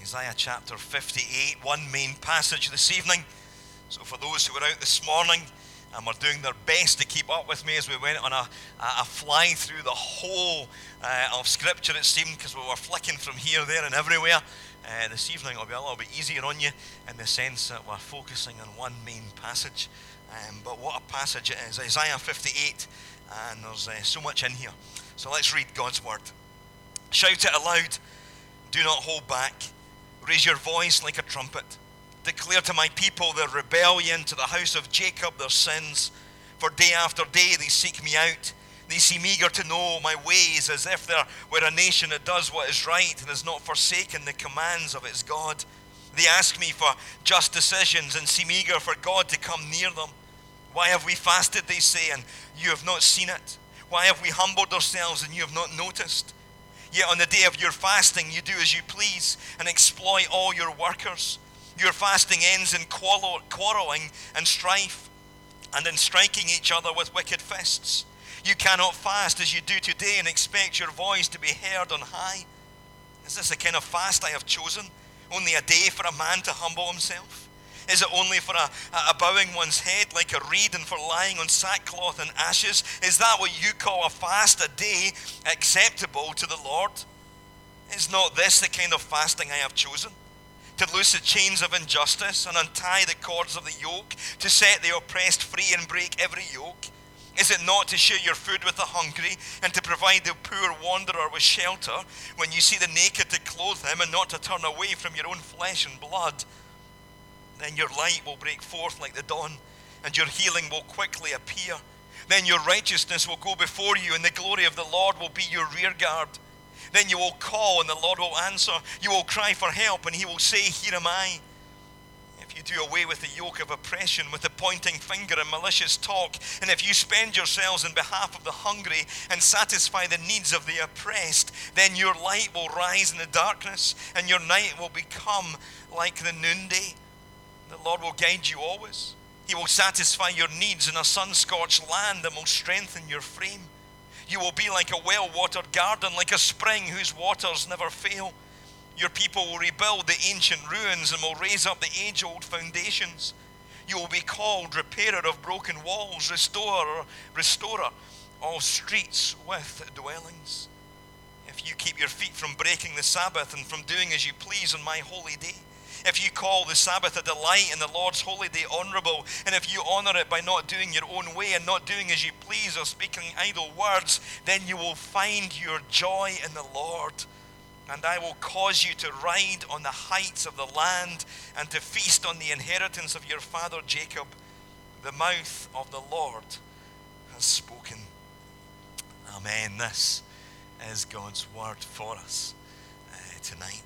Isaiah chapter 58, one main passage this evening. So for those who were out this morning and were doing their best to keep up with me as we went on a fly through the whole of Scripture, it seemed, because we were flicking from here, there and everywhere, this evening it'll be a little bit easier on you in the sense that we're focusing on one main passage. But what a passage it is, Isaiah 58, and there's so much in here. So let's read God's word. Shout it aloud, do not hold back. Raise your voice like a trumpet. Declare to my people their rebellion, to the house of Jacob their sins. For day after day they seek me out. They seem eager to know my ways, as if there were a nation that does what is right and has not forsaken the commands of its God. They ask me for just decisions and seem eager for God to come near them. Why have we fasted, they say, and you have not seen it? Why have we humbled ourselves and you have not noticed? Yet on the day of your fasting, you do as you please and exploit all your workers. Your fasting ends in quarreling and strife, and in striking each other with wicked fists. You cannot fast as you do today and expect your voice to be heard on high. Is this the kind of fast I have chosen? Only a day for a man to humble himself? Is it only for a bowing one's head like a reed and for lying on sackcloth and ashes? Is that what you call a fast, a day acceptable to the Lord? Is not this the kind of fasting I have chosen? To loose the chains of injustice and untie the cords of the yoke, to set the oppressed free and break every yoke? Is it not to share your food with the hungry and to provide the poor wanderer with shelter, when you see the naked to clothe him and not to turn away from your own flesh and blood? Then your light will break forth like the dawn, and your healing will quickly appear. Then your righteousness will go before you, and the glory of the Lord will be your rear guard. Then you will call, and the Lord will answer. You will cry for help, and he will say, here am I. If you do away with the yoke of oppression, with the pointing finger and malicious talk, and if you spend yourselves in behalf of the hungry and satisfy the needs of the oppressed, then your light will rise in the darkness, and your night will become like the noonday. The Lord will guide you always. He will satisfy your needs in a sun-scorched land and will strengthen your frame. You will be like a well-watered garden, like a spring whose waters never fail. Your people will rebuild the ancient ruins and will raise up the age-old foundations. You will be called repairer of broken walls, restorer, all streets with dwellings. If you keep your feet from breaking the Sabbath and from doing as you please on my holy day, if you call the Sabbath a delight and the Lord's holy day honorable, and if you honor it by not doing your own way and not doing as you please or speaking idle words, then you will find your joy in the Lord. And I will cause you to ride on the heights of the land and to feast on the inheritance of your father Jacob. The mouth of the Lord has spoken. Amen. This is God's word for us tonight.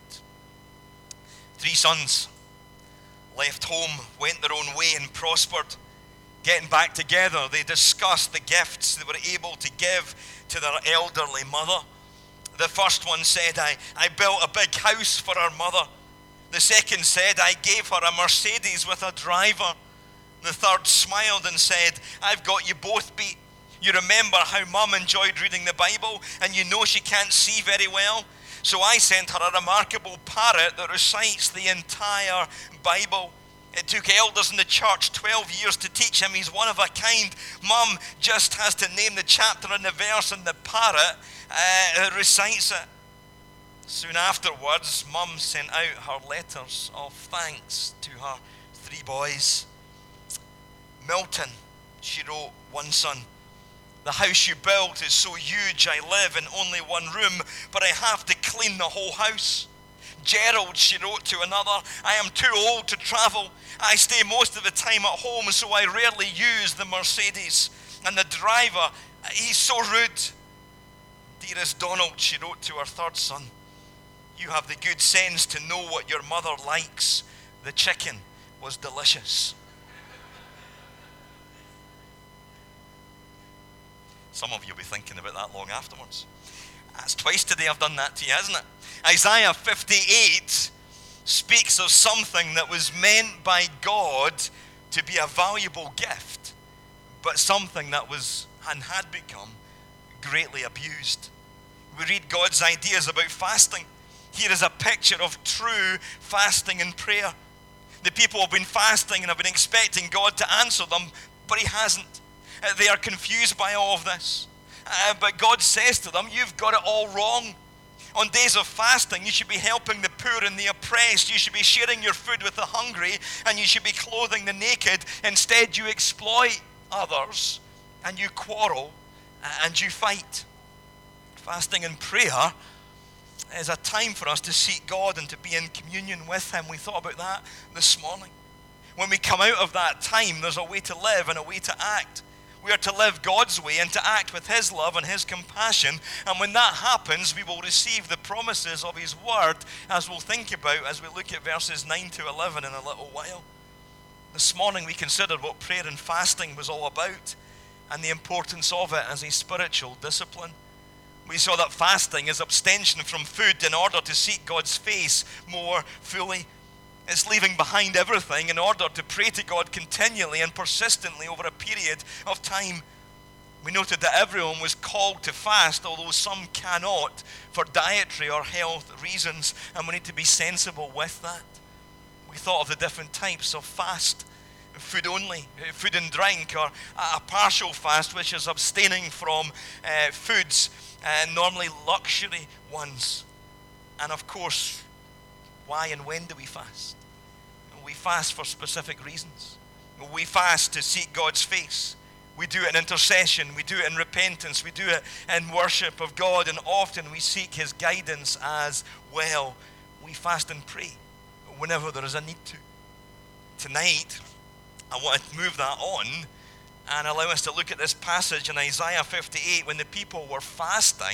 3 sons left home, went their own way and prospered. Getting back together, they discussed the gifts they were able to give to their elderly mother. The first one said, I built a big house for our mother. The second said, I gave her a Mercedes with a driver. The third smiled and said, I've got you both beat. You remember how Mum enjoyed reading the Bible, and you know she can't see very well? So I sent her a remarkable parrot that recites the entire Bible. It took elders in the church 12 years to teach him. He's one of a kind. Mum just has to name the chapter and the verse, and the parrot recites it. Soon afterwards, Mum sent out her letters of thanks to her 3 boys. Milton, she wrote, one son. The house you built is so huge I live in only one room, but I have to clean the whole house. Gerald, she wrote to another, I am too old to travel. I stay most of the time at home, so I rarely use the Mercedes. And the driver, he's so rude. Dearest Donald, she wrote to her third son, you have the good sense to know what your mother likes. The chicken was delicious. Some of you will be thinking about that long afterwards. That's twice today I've done that to you, hasn't it? Isaiah 58 speaks of something that was meant by God to be a valuable gift, but something that was and had become greatly abused. We read God's ideas about fasting. Here is a picture of true fasting and prayer. The people have been fasting and have been expecting God to answer them, but he hasn't. They are confused by all of this. But God says to them, you've got it all wrong. On days of fasting, you should be helping the poor and the oppressed. You should be sharing your food with the hungry, and you should be clothing the naked. Instead, you exploit others, and you quarrel, and you fight. Fasting and prayer is a time for us to seek God and to be in communion with him. We thought about that this morning. When we come out of that time, there's a way to live and a way to act. We are to live God's way and to act with his love and his compassion. And when that happens, we will receive the promises of his word, as we'll think about as we look at verses 9 to 11 in a little while. This morning we considered what prayer and fasting was all about and the importance of it as a spiritual discipline. We saw that fasting is abstention from food in order to seek God's face more fully. It's leaving behind everything in order to pray to God continually and persistently over a period of time. We noted that everyone was called to fast, although some cannot for dietary or health reasons, and we need to be sensible with that. We thought of the different types of fast. Food only, food and drink, or a partial fast, which is abstaining from foods, normally luxury ones. And of course, why and when do we fast? We fast for specific reasons. We fast to seek God's face. We do it in intercession. We do it in repentance. We do it in worship of God. And often we seek his guidance as well. We fast and pray whenever there is a need to. Tonight, I want to move that on and allow us to look at this passage in Isaiah 58 when the people were fasting,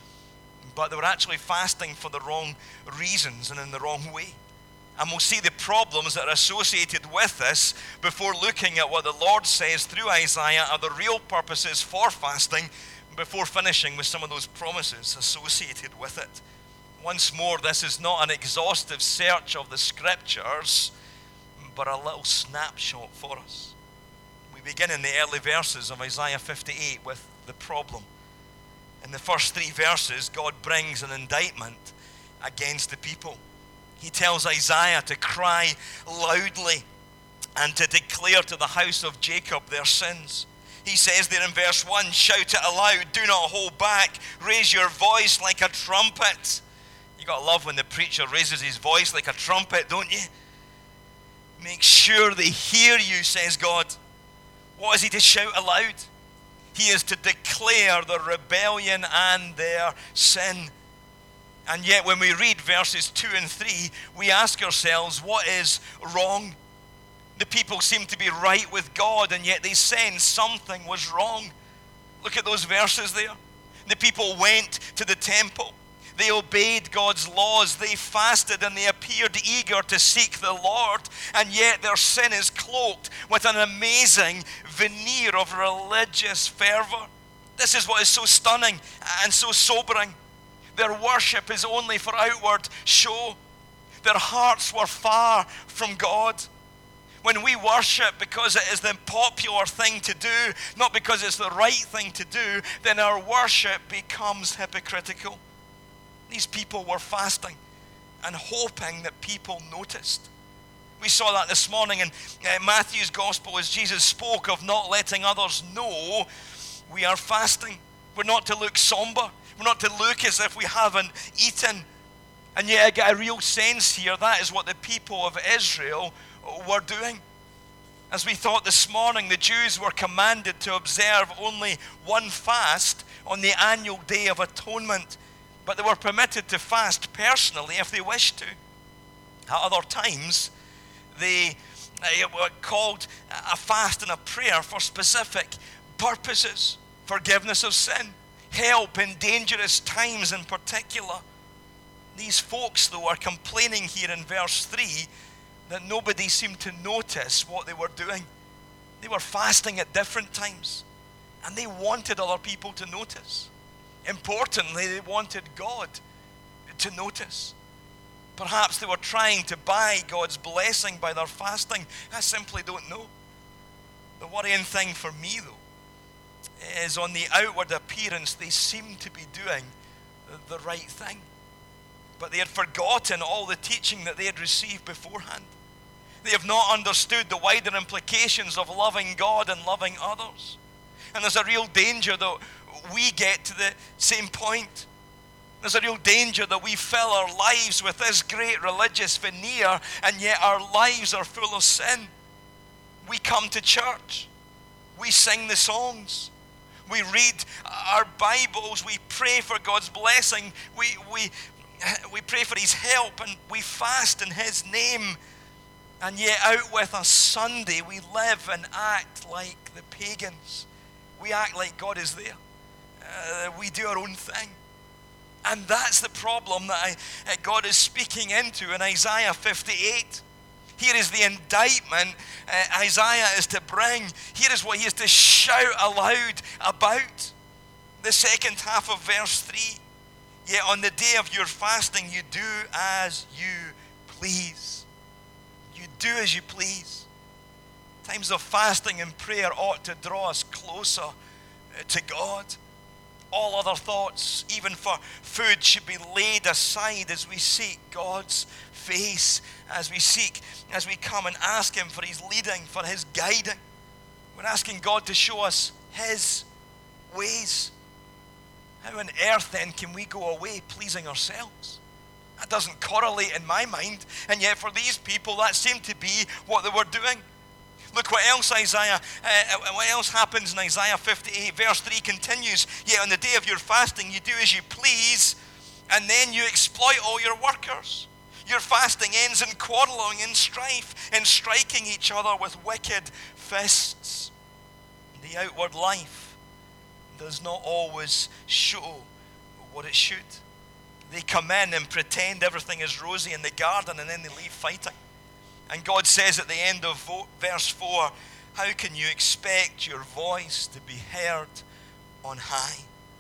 but they were actually fasting for the wrong reasons and in the wrong way. And we'll see the problems that are associated with this before looking at what the Lord says through Isaiah are the real purposes for fasting, before finishing with some of those promises associated with it. Once more, this is not an exhaustive search of the scriptures, but a little snapshot for us. We begin in the early verses of Isaiah 58 with the problem. In the first 3 verses, God brings an indictment against the people. He tells Isaiah to cry loudly and to declare to the house of Jacob their sins. He says there in verse 1, shout it aloud, do not hold back, raise your voice like a trumpet. You got to love when the preacher raises his voice like a trumpet, don't you? Make sure they hear you, says God. What is he to shout aloud? He is to declare their rebellion and their sin. And yet when we read verses 2 and 3, we ask ourselves, what is wrong? The people seem to be right with God, and yet they sense something was wrong. Look at those verses there. The people went to the temple. They obeyed God's laws. They fasted and they appeared eager to seek the Lord. And yet their sin is cloaked with an amazing veneer of religious fervor. This is what is so stunning and so sobering. Their worship is only for outward show. Their hearts were far from God. When we worship because it is the popular thing to do, not because it's the right thing to do, then our worship becomes hypocritical. These people were fasting and hoping that people noticed. We saw that this morning in Matthew's gospel as Jesus spoke of not letting others know we are fasting. We're not to look somber. We're not to look as if we haven't eaten. And yet I get a real sense here that is what the people of Israel were doing. As we thought this morning, the Jews were commanded to observe only one fast on the annual Day of Atonement, but they were permitted to fast personally if they wished to. At other times, they were called a fast and a prayer for specific purposes. Forgiveness of sin, help in dangerous times in particular. These folks, though, are complaining here in verse 3 that nobody seemed to notice what they were doing. They were fasting at different times, and they wanted other people to notice. Importantly, they wanted God to notice. Perhaps they were trying to buy God's blessing by their fasting. I simply don't know. The worrying thing for me, though, is on the outward appearance, they seem to be doing the right thing. but they had forgotten all the teaching that they had received beforehand. They have not understood the wider implications of loving God and loving others. And there's a real danger that we get to the same point. There's a real danger that we fill our lives with this great religious veneer, and yet our lives are full of sin. We come to church. We sing the songs. We read our Bibles. We pray for God's blessing. We pray for His help, and we fast in His name. And yet out with a Sunday, we live and act like the pagans. We act like God is there. We do our own thing. And that's the problem that God is speaking into in Isaiah 58. Here is the indictment Isaiah is to bring. Here is what he is to shout aloud about. The second half of verse 3. Yet on the day of your fasting, you do as you please. You do as you please. Times of fasting and prayer ought to draw us closer to God. All other thoughts, even for food, should be laid aside as we seek God's face, as we come and ask Him for His leading, for His guiding. We're asking God to show us His ways. How on earth then can we go away pleasing ourselves? That doesn't correlate in my mind, and yet for these people that seemed to be what they were doing. Look what else happens in Isaiah 58. Verse 3 continues, yet on the day of your fasting you do as you please, and then you exploit all your workers. Your fasting ends in quarreling and strife, and striking each other with wicked fists. The outward life does not always show what it should. They come in and pretend everything is rosy in the garden, and then they leave fighting. And God says at the end of verse 4, how can you expect your voice to be heard on high?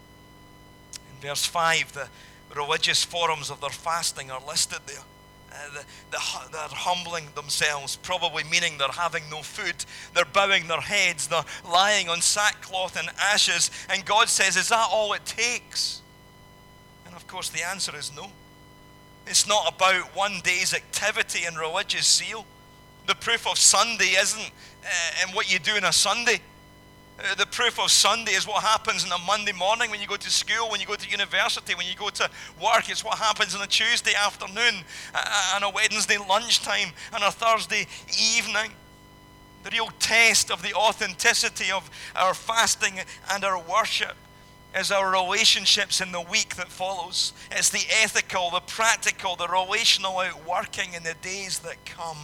In verse 5, the religious forms of their fasting are listed there. They're humbling themselves, probably meaning they're having no food. They're bowing their heads. They're lying on sackcloth and ashes. And God says, is that all it takes? And of course the answer is no. It's not about one day's activity and religious zeal. The proof of Sunday isn't in what you do on a Sunday. The proof of Sunday is what happens on a Monday morning when you go to school, when you go to university, when you go to work. It's what happens on a Tuesday afternoon, on a Wednesday lunchtime, on a Thursday evening. The real test of the authenticity of our fasting and our worship is our relationships in the week that follows. It's the ethical, the practical, the relational outworking in the days that come.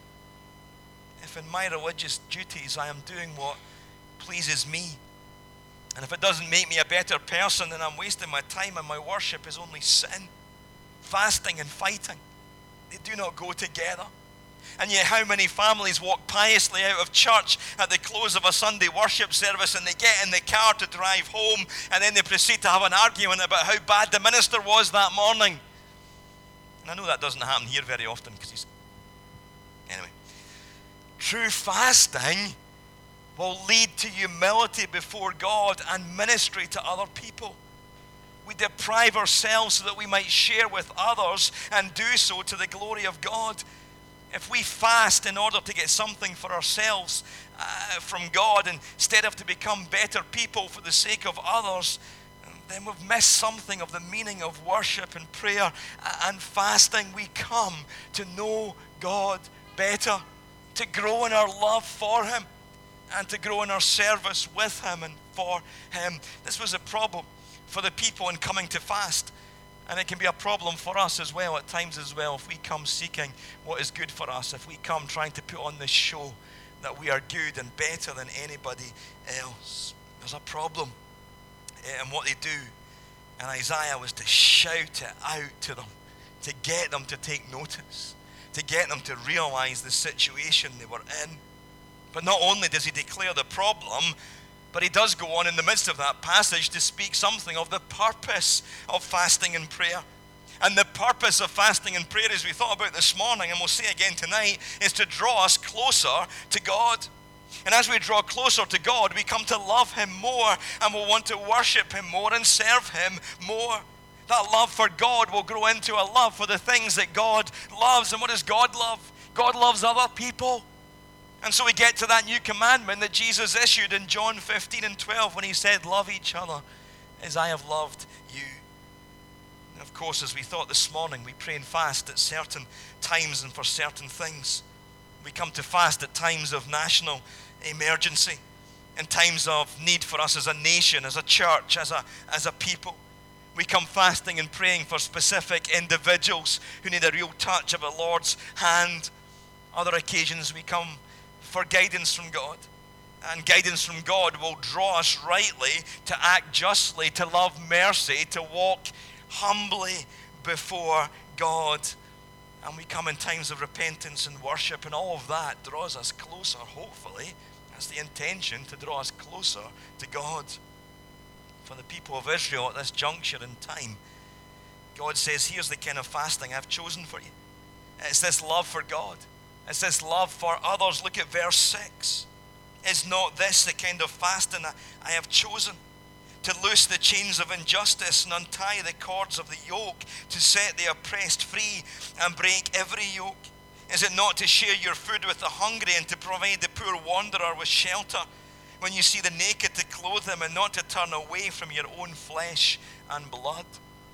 If in my religious duties I am doing what pleases me, and if it doesn't make me a better person, then I'm wasting my time, and my worship is only sin. Fasting and fighting, they do not go together. And yet how many families walk piously out of church at the close of a Sunday worship service, and they get in the car to drive home, and then they proceed to have an argument about how bad the minister was that morning. And I know that doesn't happen here very often because anyway. True fasting will lead to humility before God and ministry to other people. We deprive ourselves so that we might share with others and do so to the glory of God. If we fast in order to get something for ourselves from God instead of to become better people for the sake of others, then we've missed something of the meaning of worship and prayer and fasting. We come to know God better, to grow in our love for Him, and to grow in our service with Him and for Him. This was a problem for the people in coming to fast. And it can be a problem for us as well, at times as well, if we come seeking what is good for us, if we come trying to put on this show that we are good and better than anybody else. There's a problem in what they do. And Isaiah was to shout it out to them, to get them to take notice, to get them to realize the situation they were in. But not only does he declare the problem, but he does go on in the midst of that passage to speak something of the purpose of fasting and prayer. And the purpose of fasting and prayer, as we thought about this morning, and we'll say again tonight, is to draw us closer to God. And as we draw closer to God, we come to love Him more, and we'll want to worship Him more and serve Him more. That love for God will grow into a love for the things that God loves. And what does God love? God loves other people. And so we get to that new commandment that Jesus issued in John 15 and 12 when he said, love each other as I have loved you. And of course, as we thought this morning, we pray and fast at certain times and for certain things. We come to fast at times of national emergency, in times of need for us as a nation, as a church, as a people. We come fasting and praying for specific individuals who need a real touch of the Lord's hand. Other occasions we come for guidance from God. And guidance from God will draw us rightly to act justly, to love mercy, to walk humbly before God. And we come in times of repentance and worship, and all of that draws us closer, hopefully. That's the intention, to draw us closer to God. For the people of Israel at this juncture in time, God says, here's the kind of fasting I've chosen for you. It's this love for God. It's this love for others. Look at verse 6. Is not this the kind of fasting I have chosen? To loose the chains of injustice and untie the cords of the yoke, to set the oppressed free and break every yoke? Is it not to share your food with the hungry and to provide the poor wanderer with shelter? When you see the naked, to clothe them, and not to turn away from your own flesh and blood.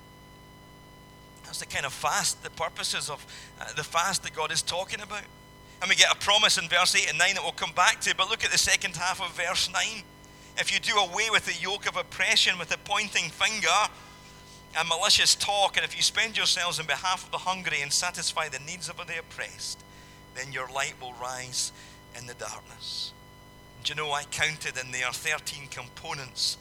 That's the kind of fast, the purposes of the fast that God is talking about. And we get a promise in verse 8 and 9 that we'll come back to, but look at the second half of verse 9. If you do away with the yoke of oppression, with the pointing finger and malicious talk, and if you spend yourselves in behalf of the hungry and satisfy the needs of the oppressed, then your light will rise in the darkness. Do you know, I counted, and there are 13 components,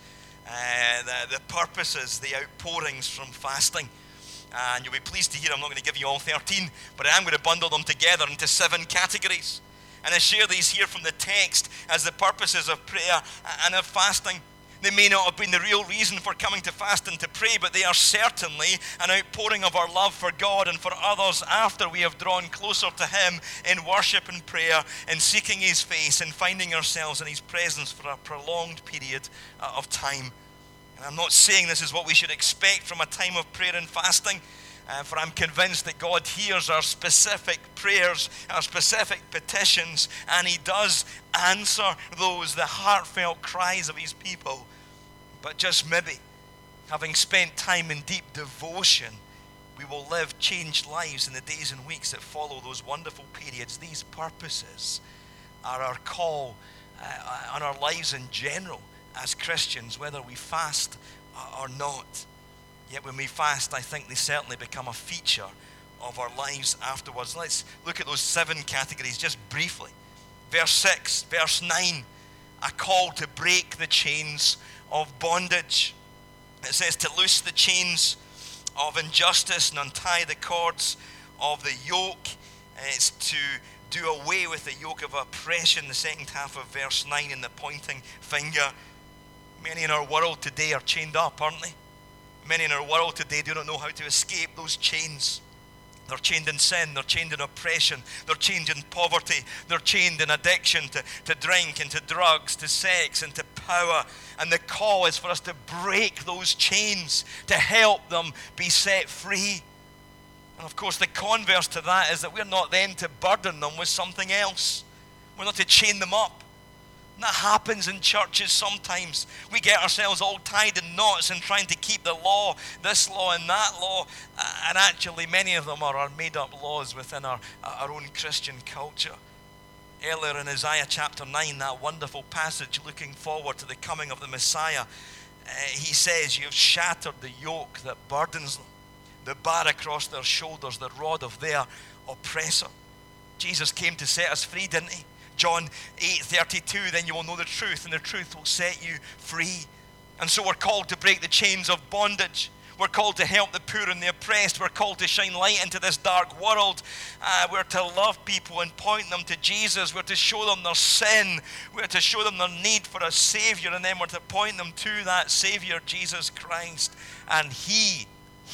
the purposes, the outpourings from fasting. And you'll be pleased to hear I'm not going to give you all 13, but I am going to bundle them together into 7 categories. And I share these here from the text as the purposes of prayer and of fasting. They may not have been the real reason for coming to fast and to pray, but they are certainly an outpouring of our love for God and for others after we have drawn closer to Him in worship and prayer, in seeking His face and finding ourselves in His presence for a prolonged period of time. And I'm not saying this is what we should expect from a time of prayer and fasting, for I'm convinced that God hears our specific prayers, our specific petitions, and He does answer those, the heartfelt cries of His people. But just maybe, having spent time in deep devotion, we will live changed lives in the days and weeks that follow those wonderful periods. These purposes are our call on our lives in general as Christians, whether we fast or not. Yet when we fast, I think they certainly become a feature of our lives afterwards. Let's look at those 7 categories just briefly. Verse 6, verse 9, a call to break the chains of bondage. It says to loose the chains of injustice and untie the cords of the yoke. It's to do away with the yoke of oppression, the second half of verse 9, in the pointing finger. Many in our world today are chained up, aren't they? Many in our world today do not know how to escape those chains. They're chained in sin, they're chained in oppression, they're chained in poverty, they're chained in addiction to drink and to drugs, to sex and to power. And the call is for us to break those chains, to help them be set free. And of course the converse to that is that we're not then to burden them with something else. We're not to chain them up. And that happens in churches sometimes. We get ourselves all tied in knots and trying to keep the law, this law and that law. And actually many of them are our made-up laws within our own Christian culture. Earlier in Isaiah chapter 9, that wonderful passage looking forward to the coming of the Messiah, he says, "You've shattered the yoke that burdens them, the bar across their shoulders, the rod of their oppressor." Jesus came to set us free, didn't He? John 8:32, then you will know the truth, and the truth will set you free. And so we're called to break the chains of bondage. We're called to help the poor and the oppressed. We're called to shine light into this dark world. We're to love people and point them to Jesus. We're to show them their sin. We're to show them their need for a Savior, and then we're to point them to that Savior, Jesus Christ. And He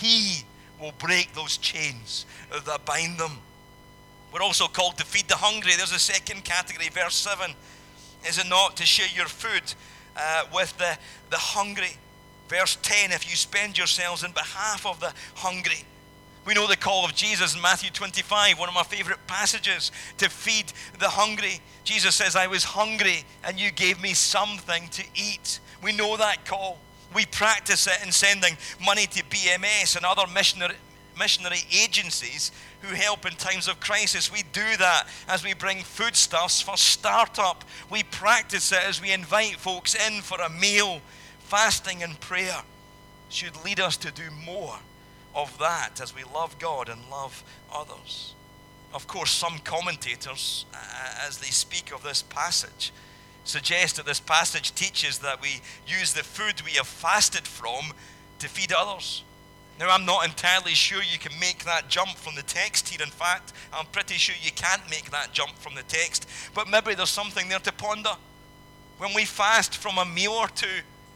will break those chains that bind them. We're also called to feed the hungry. There's a second category, verse 7. Is it not to share your food with the hungry? Verse 10, if you spend yourselves in behalf of the hungry. We know the call of Jesus in Matthew 25, one of my favorite passages, to feed the hungry. Jesus says, I was hungry and you gave me something to eat. We know that call. We practice it in sending money to BMS and other missionary agencies who help in times of crisis. We do that as we bring foodstuffs for startup. We practice it as we invite folks in for a meal. Fasting and prayer should lead us to do more of that as we love God and love others. Of course, some commentators, as they speak of this passage, suggest that this passage teaches that we use the food we have fasted from to feed others. Now, I'm not entirely sure you can make that jump from the text here. In fact, I'm pretty sure you can't make that jump from the text. But maybe there's something there to ponder. When we fast from a meal or two,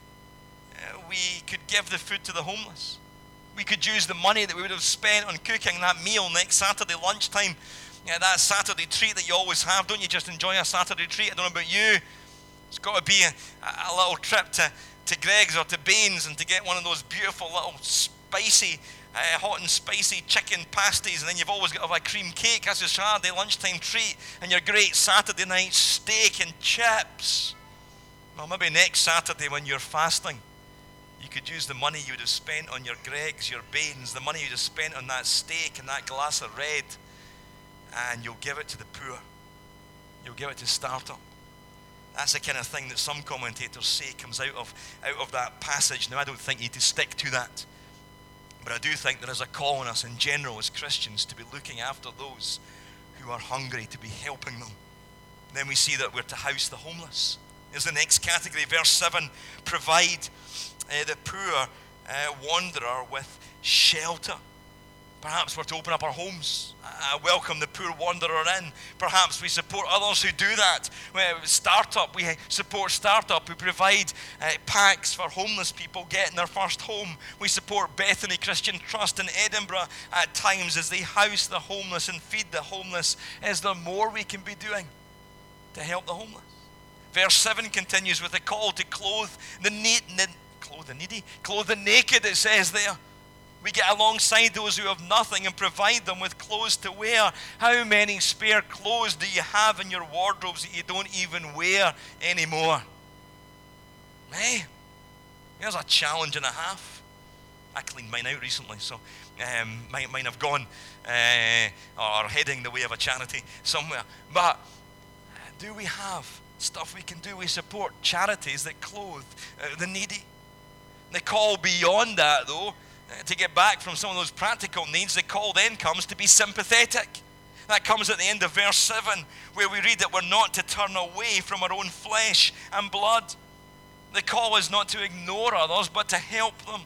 we could give the food to the homeless. We could use the money that we would have spent on cooking that meal next Saturday lunchtime. That Saturday treat that you always have. Don't you just enjoy a Saturday treat? I don't know about you. It's got to be a little trip to Greg's or to Bain's and to get one of those beautiful little spicy, hot and spicy chicken pasties. And then you've always got to have a cream cake. That's your Saturday lunchtime treat. And your great Saturday night steak and chips. Well, maybe next Saturday when you're fasting, you could use the money you would have spent on your Greg's, your Bain's, the money you'd have spent on that steak and that glass of red, and you'll give it to the poor. You'll give it to startup. That's the kind of thing that some commentators say comes out of that passage. Now, I don't think you need to stick to that, but I do think there is a call on us in general as Christians to be looking after those who are hungry, to be helping them. Then we see that we're to house the homeless. Here's the next category, verse 7, provide the poor wanderer with shelter. Perhaps we're to open up our homes, welcome the poor wanderer in. Perhaps we support others who do that. Startup, we support Startup, who provide packs for homeless people getting their first home. We support Bethany Christian Trust in Edinburgh at times as they house the homeless and feed the homeless. Is there more we can be doing to help the homeless? Verse 7 continues with a call to clothe the naked, it says there. We get alongside those who have nothing and provide them with clothes to wear. How many spare clothes do you have in your wardrobes that you don't even wear anymore? Hey, here's a challenge and a half. I cleaned mine out recently, so mine have gone or heading the way of a charity somewhere. But do we have stuff we can do? We support charities that clothe the needy. The call beyond that, though, to get back from some of those practical needs, the call then comes to be sympathetic. That comes at the end of verse 7, where we read that we're not to turn away from our own flesh and blood. The call is not to ignore others, but to help them,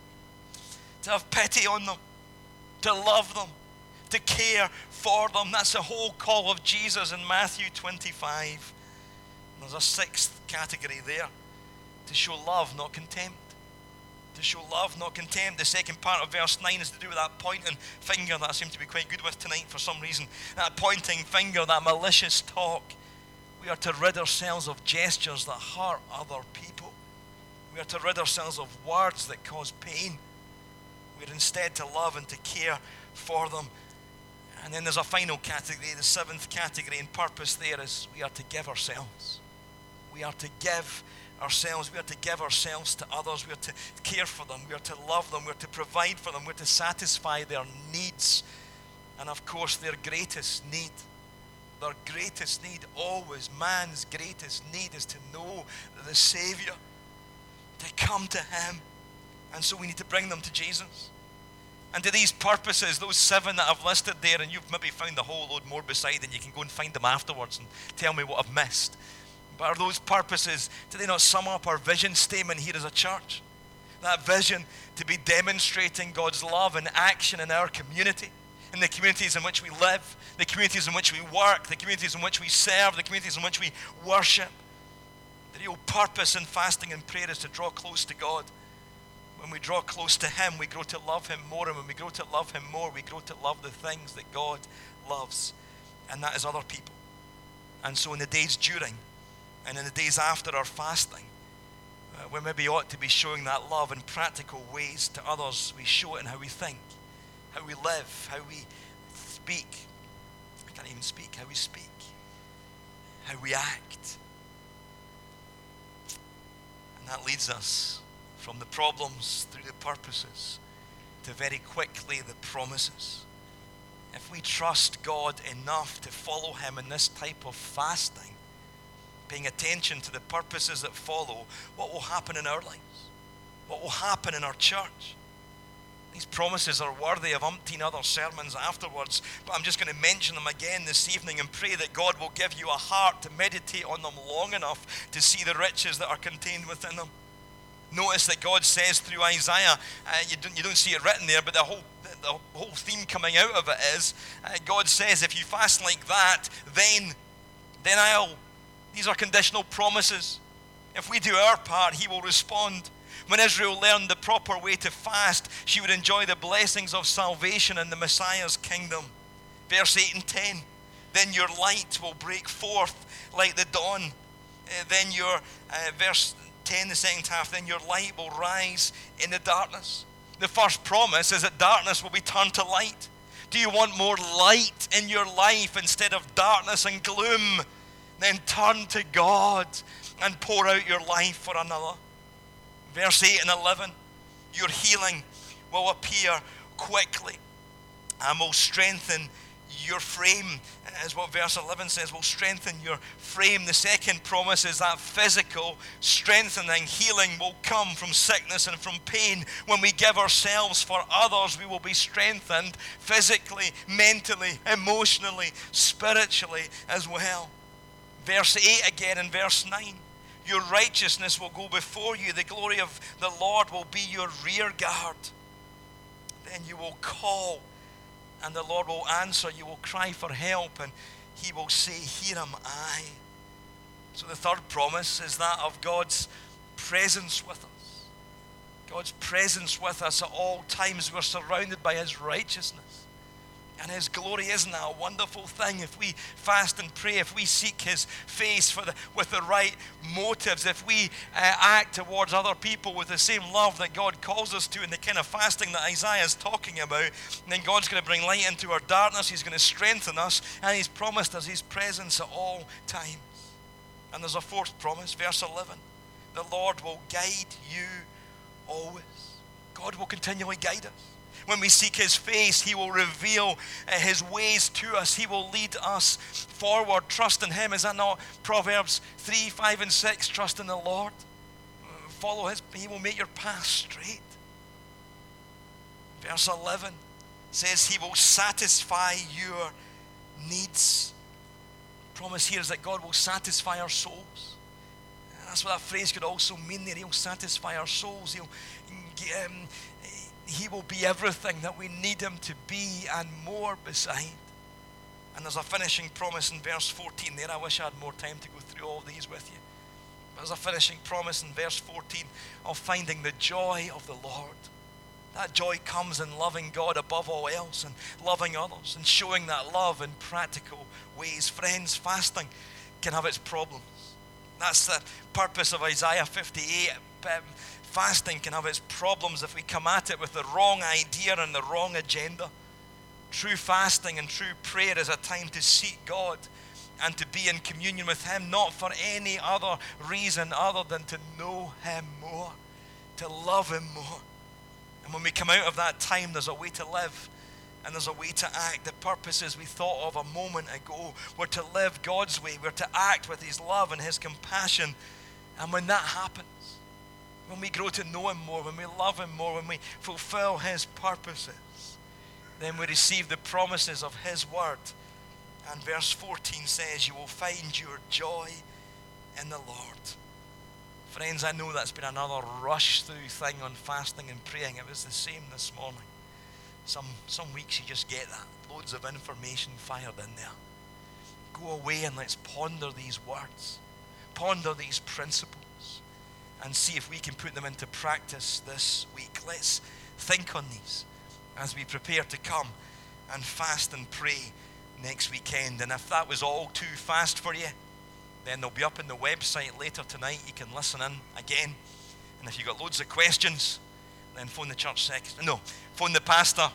to have pity on them, to love them, to care for them. That's the whole call of Jesus in Matthew 25. There's a sixth category there, to show love, not contempt. To show love, not contempt. The second part of verse 9 is to do with that pointing finger that I seem to be quite good with tonight for some reason. That pointing finger, that malicious talk. We are to rid ourselves of gestures that hurt other people. We are to rid ourselves of words that cause pain. We are instead to love and to care for them. And then there's a final category, the seventh category and purpose there is we are to give ourselves. We are to give ourselves. We are to give ourselves to others. We are to care for them. We are to love them. We are to provide for them. We are to satisfy their needs. And of course, their greatest need. Their greatest need, always man's greatest need, is to know the Savior, to come to Him. And so we need to bring them to Jesus. And to these purposes, those seven that I've listed there, and you've maybe found a whole load more beside, and you can go and find them afterwards and tell me what I've missed. But are those purposes, do they not sum up our vision statement here as a church? That vision to be demonstrating God's love in action in our community, in the communities in which we live, the communities in which we work, the communities in which we serve, the communities in which we worship. The real purpose in fasting and prayer is to draw close to God. When we draw close to Him, we grow to love Him more. And when we grow to love Him more, we grow to love the things that God loves. And that is other people. And so in the days during and in the days after our fasting, We maybe ought to be showing that love in practical ways to others. We show it in how we think, how we live, how we speak. I can't even speak. How we speak, how we act. And that leads us from the problems through the purposes to very quickly the promises. If we trust God enough to follow him in this type of fasting, paying attention to the purposes that follow, what will happen in our lives? What will happen in our church? These promises are worthy of umpteen other sermons afterwards, but I'm just going to mention them again this evening and pray that God will give you a heart to meditate on them long enough to see the riches that are contained within them. Notice that God says through Isaiah, you don't see it written there, but the whole theme coming out of it is, God says, if you fast like that, then I'll. These are conditional promises. If we do our part, he will respond. When Israel learned the proper way to fast, she would enjoy the blessings of salvation in the Messiah's kingdom. Verse 8 and 10, then your light will break forth like the dawn. Then your, verse 10, the second half, then your light will rise in the darkness. The first promise is that darkness will be turned to light. Do you want more light in your life instead of darkness and gloom? Then turn to God and pour out your life for another. Verse 8 and 11, your healing will appear quickly and will strengthen your frame, is what verse 11 says, will strengthen your frame. The second promise is that physical strengthening, healing will come from sickness and from pain. When we give ourselves for others, we will be strengthened physically, mentally, emotionally, spiritually as well. Verse 8 again and verse 9. Your righteousness will go before you. The glory of the Lord will be your rear guard. Then you will call, and the Lord will answer. You will cry for help, and he will say, here am I. So the third promise is that of God's presence with us. God's presence with us at all times. We're surrounded by his righteousness and his glory. Isn't that a wonderful thing? If we fast and pray, if we seek his face with the right motives, if we act towards other people with the same love that God calls us to in the kind of fasting that Isaiah is talking about, then God's going to bring light into our darkness. He's going to strengthen us, and he's promised us his presence at all times. And there's a fourth promise, verse 11. The Lord will guide you always. God will continually guide us. When we seek his face, he will reveal his ways to us. He will lead us forward. Trust in him. Is that not Proverbs 3, 5, and 6? Trust in the Lord. Follow his. He will make your path straight. Verse 11 says he will satisfy your needs. The promise here is that God will satisfy our souls. That's what that phrase could also mean there. He'll satisfy our souls. He will be everything that we need him to be and more beside. And there's a finishing promise in verse 14 there. I wish I had more time to go through all these with you. But there's a finishing promise in verse 14 of finding the joy of the Lord. That joy comes in loving God above all else and loving others and showing that love in practical ways. Friends, fasting can have its problems. That's the purpose of Isaiah 58. Fasting can have its problems if we come at it with the wrong idea and the wrong agenda. True fasting and true prayer is a time to seek God and to be in communion with him, not for any other reason other than to know him more, to love him more. And when we come out of that time, there's a way to live and there's a way to act. The purposes we thought of a moment ago were to live God's way. We're to act with his love and his compassion. And when that happens, when we grow to know him more, when we love him more, when we fulfill his purposes, then we receive the promises of his word. And verse 14 says, you will find your joy in the Lord. Friends, I know that's been another rush through thing on fasting and praying. It was the same this morning. Some weeks you just get that. Loads of information fired in there. Go away and let's ponder these words. Ponder these principles. And see if we can put them into practice this week. Let's think on these as we prepare to come and fast and pray next weekend. And if that was all too fast for you, then they'll be up on the website later tonight. You can listen in again. And if you've got loads of questions, then phone the church secretary. No, phone the pastor.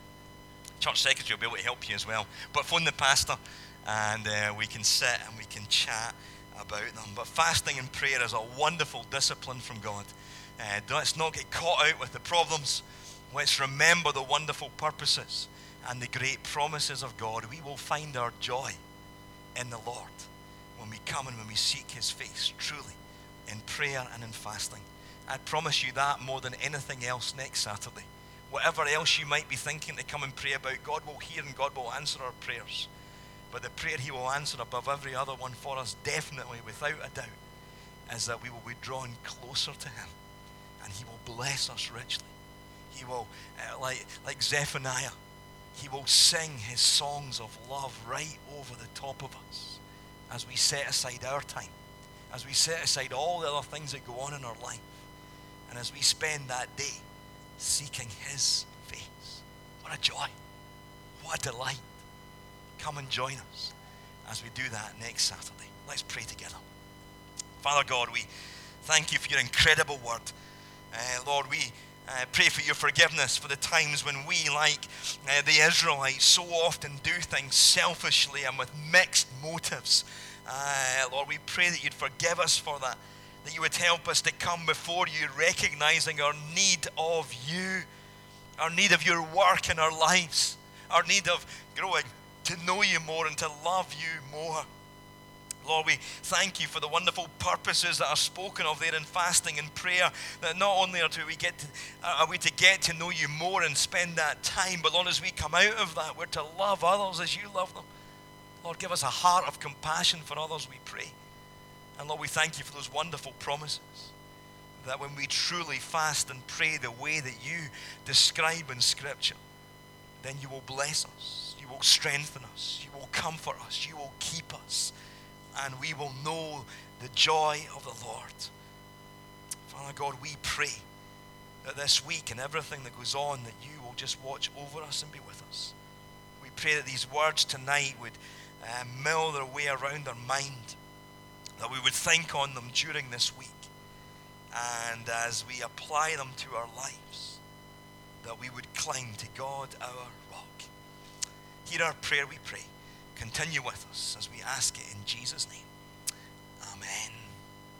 Church secretary will be able to help you as well. But phone the pastor, and we can sit and we can chat about them. But fasting and prayer is a wonderful discipline from God. Let's not get caught out with the problems. Let's remember the wonderful purposes and the great promises of God. We will find our joy in the Lord when we come and when we seek his face, truly, in prayer and in fasting. I promise you that more than anything else next Saturday. Whatever else you might be thinking to come and pray about, God will hear and God will answer our prayers. But the prayer he will answer above every other one for us, definitely, without a doubt, is that we will be drawn closer to him. And he will bless us richly. He will, like Zephaniah, he will sing his songs of love right over the top of us as we set aside our time, as we set aside all the other things that go on in our life, and as we spend that day seeking his face. What a joy. What a delight. Come and join us as we do that next Saturday. Let's pray together. Father God, we thank you for your incredible word. Lord, we pray for your forgiveness for the times when we, like the Israelites, so often do things selfishly and with mixed motives. Lord, we pray that you'd forgive us for that you would help us to come before you, recognizing our need of you, our need of your work in our lives, our need of growing to know you more and to love you more. Lord, we thank you for the wonderful purposes that are spoken of there in fasting and prayer, that not only are we to get to know you more and spend that time, but Lord, as we come out of that, we're to love others as you love them. Lord, give us a heart of compassion for others, we pray. And Lord, we thank you for those wonderful promises, that when we truly fast and pray the way that you describe in Scripture, then you will bless us, you will strengthen us, you will comfort us, you will keep us, and we will know the joy of the Lord. Father God, we pray that this week and everything that goes on, that you will just watch over us and be with us. We pray that these words tonight would mill their way around our mind, that we would think on them during this week, and as we apply them to our lives, that we would cling to God, our rock. Hear our prayer, we pray. Continue with us as we ask it in Jesus' name.